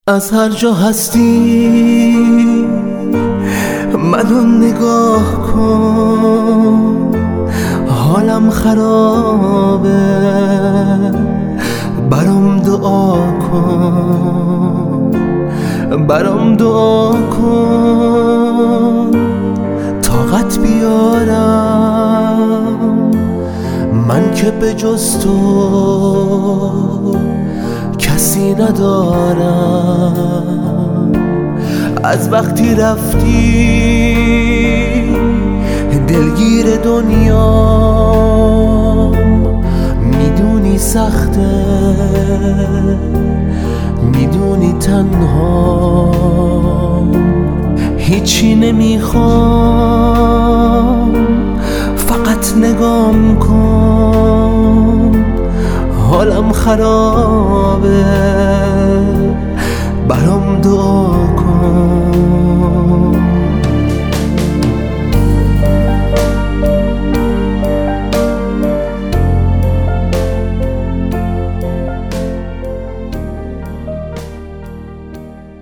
از هر جا هستی منو نگاه کن، حالم خرابه، برام دعا کن، برام دعا کن، طاقت بیارم من که به جز تو کسی ندارم. از وقتی رفتی دلگیر دنیا، میدونی سخته، میدونی تنها، هیچی نمیخوام، فقط نگام کن، حالم خرابه، برام دعا کن.